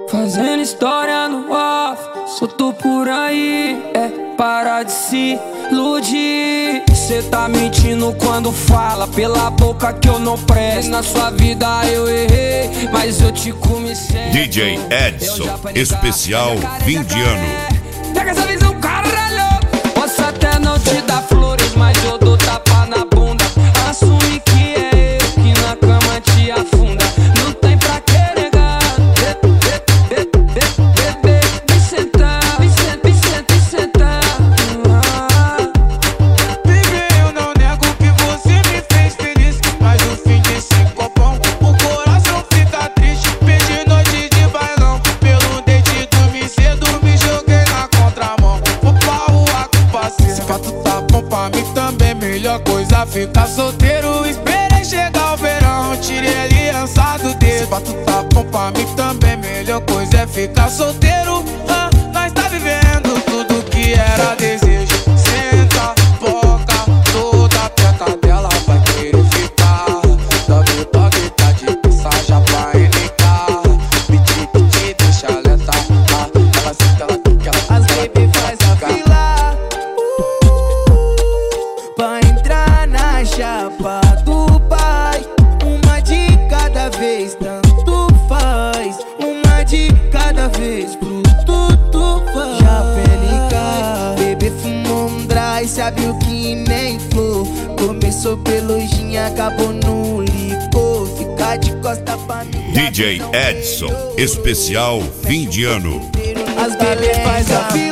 Fazendo história no off, solto por aí, para de se iludir. Cê tá mentindo quando fala pela boca que eu não presto. Na sua vida eu errei, mas eu te comi sempre. DJ Edson, especial fim de ano. Pega essa visão, caralho. Posso até não te dar flores, mas eu dou tapa na bunda. Assume que é eu que na cama te afunda. Não tem pra que negar. Vem sentar, vem sentar. Baby, eu não nego que você me fez feliz, mas no fim desse copão o coração fica triste. Perdi noite de bailão, pelo dente dormi cedo, me joguei na contramão. Vou pra rua com parceiro. Se fato tá bom pra mim também, melhor coisa ficar solteiro. Esperei chegar o verão, tirei aliança do dedo. Se fato tá bom pra mim também, melhor coisa é ficar solteiro. Nós tá vivendo tudo que era desejo. Senta, boca, toda a peca dela vai querer ficar. Dando toque, tá de passagem pra NK. Pedi, deixa lenta. Ela senta, ela fica, ela As baby faz a fila pra entrar na chapa do pai. Uma de cada vez, tanto faz. Uma de cada vez, pro tudo faz. Já PNK, bebê fumou um dry, sabe o que nem flor. Começou pelo gin, acabou no licor. Ficar de costa pra mim. DJ Edson, especial fim de ano. As baby faz a fila